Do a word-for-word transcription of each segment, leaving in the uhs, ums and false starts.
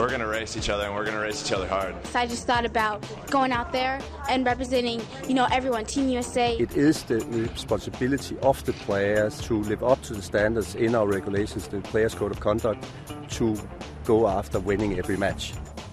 we're going to race each other, and we're going to race each other hard. So I just thought about going out there and representing, you know, everyone, Team U S A. It is the responsibility of the players to live up to the standards in our regulations, the Players' Code of Conduct, to go after winning every match.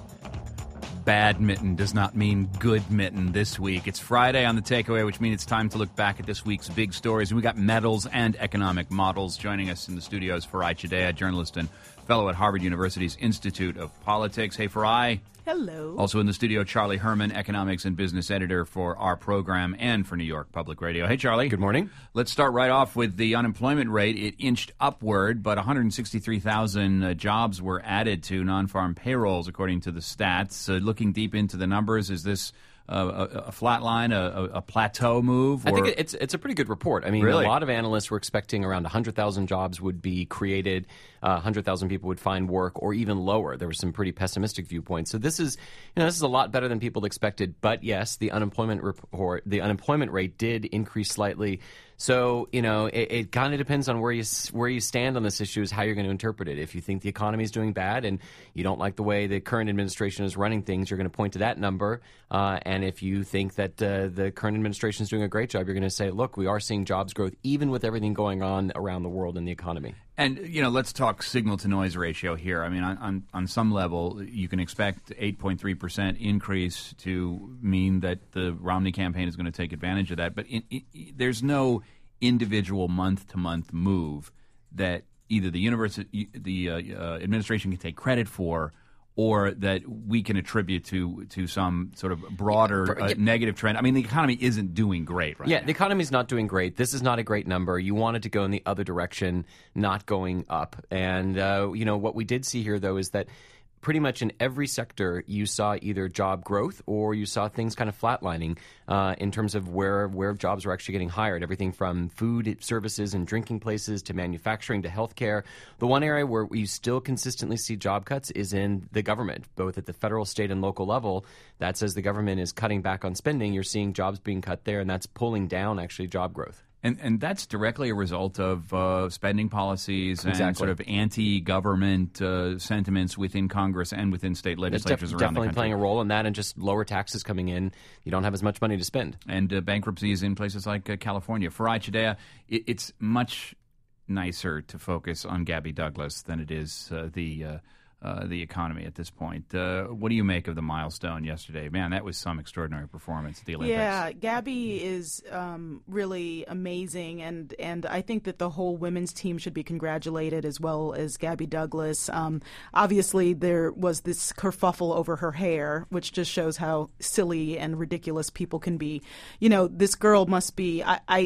Badminton does not mean good mitten this week. It's Friday on The Takeaway, which means it's time to look back at this week's big stories. And we got medals and economic models. Joining us in the studios, Farai Chideya, journalist and fellow at Harvard University's Institute of Politics. Hey, Farai. Hello. Also in the studio, Charlie Herman, economics and business editor for our program and for New York Public Radio. Hey, Charlie. Good morning. Let's start right off with the unemployment rate. It inched upward, but one hundred sixty-three thousand uh, jobs were added to non-farm payrolls, according to the stats. Uh, looking deep into the numbers, is this Uh, a, a flat line, a, a plateau move? Or? I think it's it's a pretty good report. I mean, really? A lot of analysts were expecting around one hundred thousand jobs would be created, uh, one hundred thousand people would find work, or even lower. There were some pretty pessimistic viewpoints. So this is, you know, this is a lot better than people expected. But yes, the unemployment report, the unemployment rate did increase slightly. So, you know, it, it kind of depends on where you where you stand on this issue is how you're going to interpret it. If you think the economy is doing bad and you don't like the way the current administration is running things, you're going to point to that number. Uh, and if you think that uh, the current administration is doing a great job, you're going to say, look, we are seeing jobs growth even with everything going on around the world in the economy. And, you know, let's talk signal-to-noise ratio here. I mean, on, on, on some level, you can expect eight point three percent increase to mean that the Romney campaign is going to take advantage of that. But it, it, there's no individual month-to-month move that either the university, the uh, uh, administration can take credit for, or that we can attribute to to some sort of broader uh, yeah. negative trend. I mean, the economy isn't doing great right yeah, now. Yeah, the economy's not doing great. This is not a great number. You want it to go in the other direction, not going up. And, uh, you know, what we did see here, though, is that pretty much in every sector, you saw either job growth or you saw things kind of flatlining uh, in terms of where where jobs were actually getting hired. Everything from food services and drinking places to manufacturing to healthcare. The one area where we still consistently see job cuts is in the government, both at the federal, state, and local level. That says the government is cutting back on spending. You're seeing jobs being cut there, and that's pulling down actually job growth. And and that's directly a result of uh, spending policies and exactly. sort of anti-government uh, sentiments within Congress and within state legislatures def- around the country. Definitely playing a role in that, and just lower taxes coming in. You don't have as much money to spend. And uh, bankruptcies in places like uh, California. Farai Chideya, it, it's much nicer to focus on Gabby Douglas than it is uh, the uh, uh, the economy at this point. Uh, what do you make of the milestone yesterday? Man, that was some extraordinary performance at the Olympics. Yeah, Gabby is um, really amazing, and, and I think that the whole women's team should be congratulated as well as Gabby Douglas. Um, obviously, there was this kerfuffle over her hair, which just shows how silly and ridiculous people can be. You know, this girl must be... I, I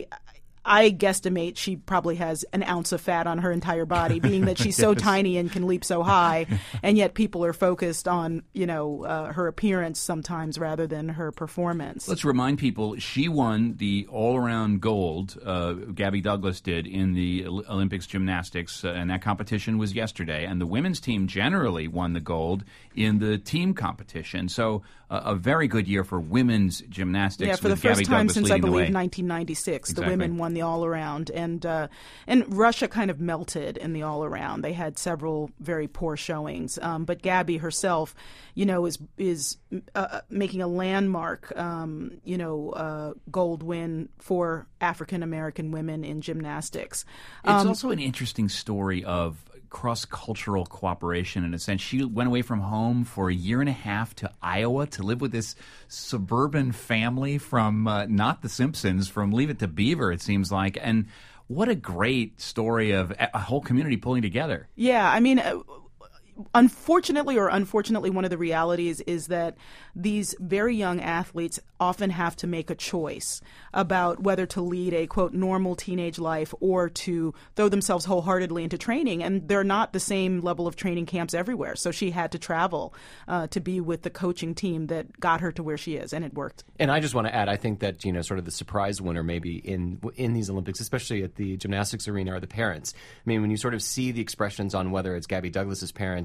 I guesstimate she probably has an ounce of fat on her entire body, being that she's so yes. tiny and can leap so high, and yet people are focused on, you know, uh, her appearance sometimes rather than her performance. Let's remind people, she won the all-around gold, uh, Gabby Douglas did, in the Olympics gymnastics, uh, and that competition was yesterday. And the women's team generally won the gold in the team competition. So uh, a very good year for women's gymnastics. Yeah, for the with first Gabby time Douglas since, I leading the believe, way. nineteen ninety-six, Exactly. the women won the all-around. And uh, and Russia kind of melted in the all-around. They had several very poor showings. Um, but Gabby herself, you know, is is uh, making a landmark, um, you know, uh, gold win for African-American women in gymnastics. It's Um, also an interesting story of cross-cultural cooperation in a sense. She went away from home for a year and a half to Iowa to live with this suburban family from uh, not The Simpsons, from Leave It to Beaver, it seems like. And what a great story of a whole community pulling together. Yeah, I mean, uh, unfortunately or unfortunately, one of the realities is that these very young athletes often have to make a choice about whether to lead a, quote, normal teenage life or to throw themselves wholeheartedly into training. And they're not the same level of training camps everywhere. So she had to travel uh, to be with the coaching team that got her to where she is, and it worked. And I just want to add, I think that, you know, sort of the surprise winner maybe in in these Olympics, especially at the gymnastics arena, are the parents. I mean, when you sort of see the expressions on whether it's Gabby Douglas's parents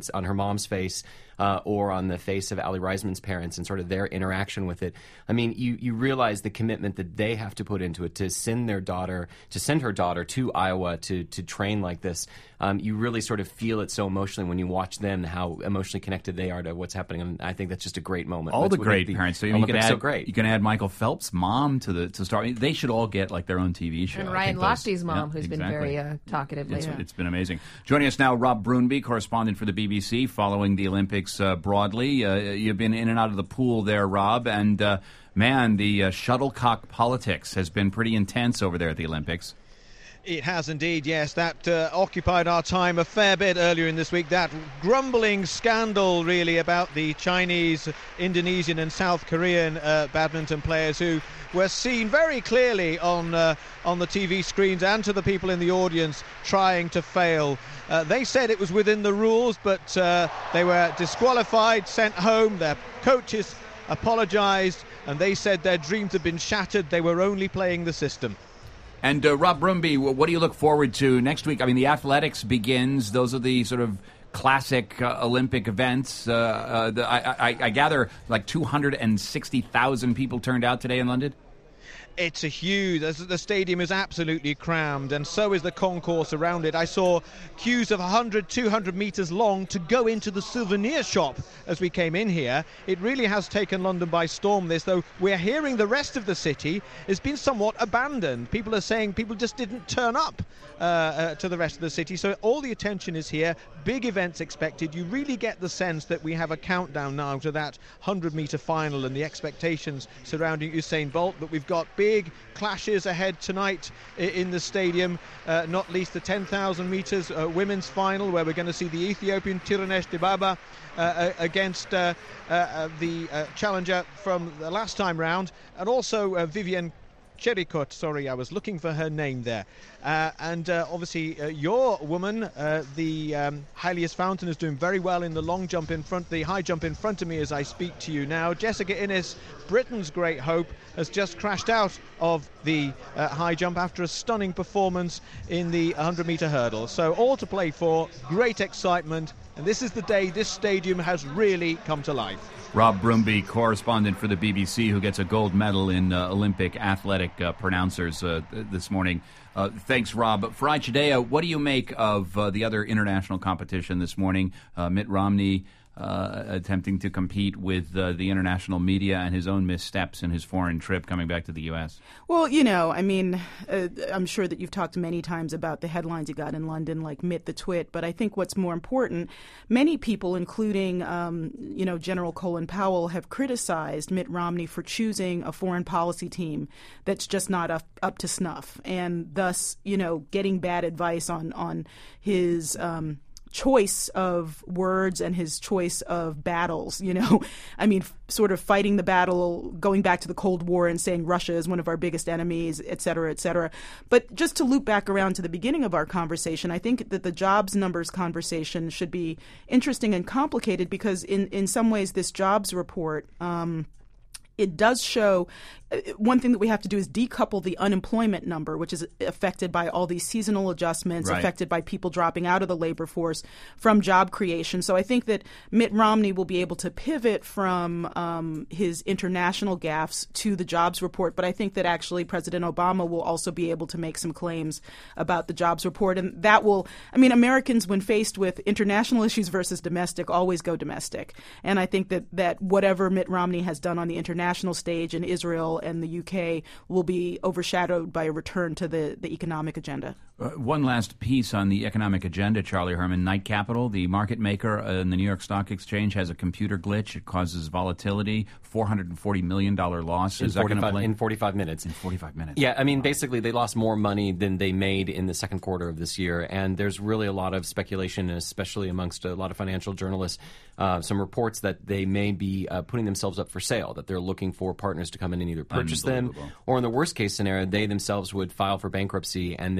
parents, on her mom's face, uh, or on the face of Ali Reisman's parents and sort of their interaction with it. I mean, you, you realize the commitment that they have to put into it to send their daughter, to send her daughter to Iowa to, to train like this. Um, you really sort of feel it so emotionally when you watch them, how emotionally connected they are to what's happening. And I think that's just a great moment. All That's the what great make the parents. So you can Olympics add, so great. you can add Michael Phelps' mom to the to start. They should all get like their own T V show. And I Ryan think those- Lochte's mom, yeah, who's been exactly. very uh, talkative It's, lately. it's been amazing. Joining us now, Rob Brunby, correspondent for the B B C, following the Olympics uh, broadly. Uh, you've been in and out of the pool there, Rob, and uh, man, the uh, shuttlecock politics has been pretty intense over there at the Olympics. It has indeed, yes. That uh, occupied our time a fair bit earlier in this week. That grumbling scandal, really, about the Chinese, Indonesian and South Korean uh, badminton players who were seen very clearly on uh, on the T V screens and to the people in the audience trying to fail. Uh, they said it was within the rules, but uh, they were disqualified, sent home. Their coaches apologised, and they said their dreams had been shattered. They were only playing the system. And uh, Rob Brunby, what do you look forward to next week? I mean, the athletics begins. Those are the sort of classic uh, Olympic events. Uh, uh, the, I, I, I gather like two hundred sixty thousand people turned out today in London. It's a huge, the stadium is absolutely crammed, and so is the concourse around it. I saw queues of one hundred, two hundred metres long to go into the souvenir shop as we came in here. It really has taken London by storm, this, though we're hearing the rest of the city has been somewhat abandoned. People are saying people just didn't turn up uh, uh, to the rest of the city, so all the attention is here. Big events expected. You really get the sense that we have a countdown now to that one hundred metre final and the expectations surrounding Usain Bolt, but we've got big clashes ahead tonight in the stadium, uh, not least the ten thousand metres uh, women's final, where we're going to see the Ethiopian Tirunesh Dibaba uh, against uh, uh, the uh, challenger from the last time round, and also uh, Vivienne Cherikot, sorry, I was looking for her name there. Uh, and uh, obviously uh, your woman, uh, the um, Hylias Fountain, is doing very well in the long jump in front, the high jump in front of me as I speak to you now. Jessica Innes, Britain's great hope, has just crashed out of the uh, high jump after a stunning performance in the one hundred metre hurdle. So all to play for, great excitement, and this is the day this stadium has really come to life. Rob Brunby, correspondent for the B B C, who gets a gold medal in uh, Olympic athletic uh, pronouncers uh, th- this morning. Uh, thanks, Rob. Farai Chideya, what do you make of uh, the other international competition this morning? Uh, Mitt Romney uh, attempting to compete with uh, the international media and his own missteps in his foreign trip coming back to the U S. Well, you know, I mean, uh, I'm sure that you've talked many times about the headlines you got in London, like Mitt the Twit, but I think what's more important, many people, including, um, you know, General Colin Powell, have criticized Mitt Romney for choosing a foreign policy team that's just not up, up to snuff, and thus, you know, getting bad advice on, on his um, choice of words and his choice of battles, you know. I mean, f- sort of fighting the battle, going back to the Cold War and saying Russia is one of our biggest enemies, et cetera, et cetera. But just to loop back around to the beginning of our conversation, I think that the jobs numbers conversation should be interesting and complicated because in, in some ways this jobs report um, it does show uh, one thing that we have to do is decouple the unemployment number, which is affected by all these seasonal adjustments, right. affected by people dropping out of the labor force, from job creation. So I think that Mitt Romney will be able to pivot from um, his international gaffes to the jobs report. But I think that actually President Obama will also be able to make some claims about the jobs report. And that will, I mean, Americans, when faced with international issues versus domestic, always go domestic. And I think that, that whatever Mitt Romney has done on the international national stage in Israel and the U K will be overshadowed by a return to the, the economic agenda. Uh, one last piece on the economic agenda, Charlie Herman. Knight Capital, the market maker in the New York Stock Exchange, has a computer glitch. It causes volatility, four hundred forty million dollars loss. In, Is that forty-five, play? in forty-five minutes. In forty-five minutes. Yeah, I mean, basically they lost more money than they made in the second quarter of this year, and there's really a lot of speculation, especially amongst a lot of financial journalists, uh, some reports that they may be uh, putting themselves up for sale, that they're looking for partners to come in and either purchase them, or in the worst case scenario, they themselves would file for bankruptcy, and then someone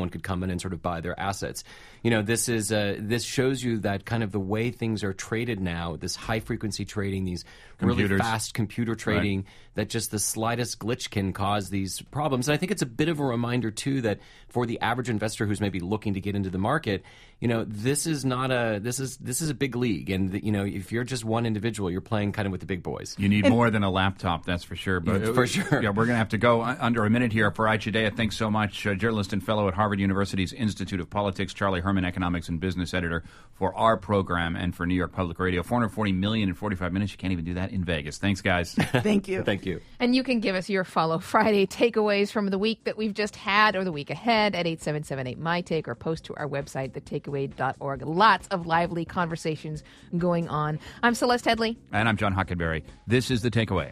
someone could come in and sort of buy their assets. You know, this is uh, this shows you that kind of the way things are traded now, this high-frequency trading, these Computers. really fast computer trading, right. that just the slightest glitch can cause these problems. And I think it's a bit of a reminder, too, that for the average investor who's maybe looking to get into the market, you know, this is not a this is this is a big league, and you know, if you're just one individual, you're playing kind of with the big boys. You need and, more than a laptop, that's for sure. But yeah, for sure, yeah, we're going to have to go under a minute here. Farai Chideya, thanks so much, uh, journalist and fellow at Harvard University's Institute of Politics. Charlie Herman, economics and business editor for our program and for New York Public Radio. four hundred forty million in forty-five minutes. You can't even do that in Vegas. Thanks, guys. Thank you. Thank you. And you can give us your Follow Friday takeaways from the week that we've just had or the week ahead at eight seven seven eight, M Y Take or post to our website, the takeaway dot org. Lots of lively conversations going on. I'm Celeste Headley. And I'm John Hockenberry. This is The Takeaway.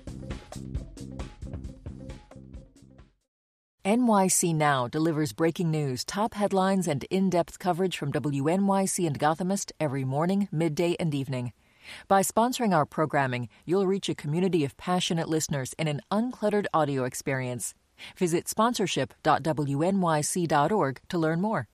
N Y C Now delivers breaking news, top headlines, and in-depth coverage from W N Y C and Gothamist every morning, midday, and evening. By sponsoring our programming, you'll reach a community of passionate listeners in an uncluttered audio experience. Visit sponsorship dot W N Y C dot org to learn more.